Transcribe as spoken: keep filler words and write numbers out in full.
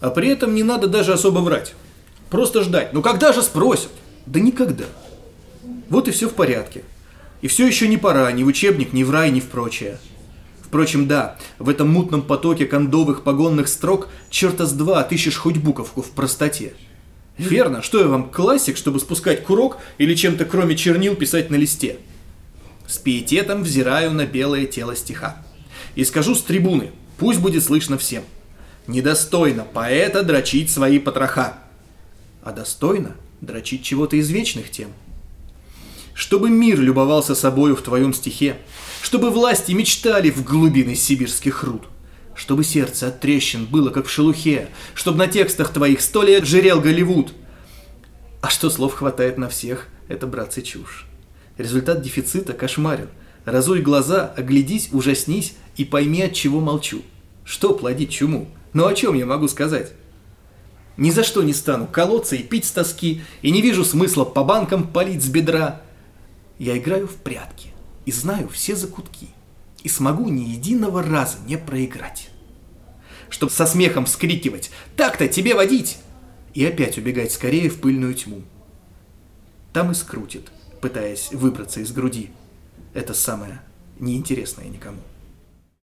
А при этом не надо даже особо врать. Просто ждать. Ну когда же спросят? Да никогда. Вот и все в порядке. И все еще не пора ни в учебник, ни в рай, ни в прочее. Впрочем, да, в этом мутном потоке кондовых погонных строк черта с два отыщешь хоть буковку в простоте. Верно, что я вам, классик, чтобы спускать курок или чем-то кроме чернил писать на листе? С пиететом взираю на белое тело стиха. И скажу с трибуны, пусть будет слышно всем. Недостойно поэта дрочить свои потроха, а достойно дрочить чего-то из вечных тем. Чтобы мир любовался собою в твоем стихе, чтобы власти мечтали в глубины сибирских руд, чтобы сердце от трещин было как в шелухе, чтобы на текстах твоих сто лет жирел Голливуд. А что слов хватает на всех, это, братцы, чушь. Результат дефицита кошмарен. Разуй глаза, оглядись, ужаснись и пойми, от чего молчу. Что плодить чуму? Ну о чем я могу сказать? Ни за что не стану колоться и пить с тоски, и не вижу смысла по банкам палить с бедра. Я играю в прятки и знаю все закутки, и смогу ни единого раза не проиграть. Чтоб со смехом вскрикивать «Так-то тебе водить!» и опять убегать скорее в пыльную тьму. Там и скрутит, пытаясь выбраться из груди. Это самое неинтересное никому.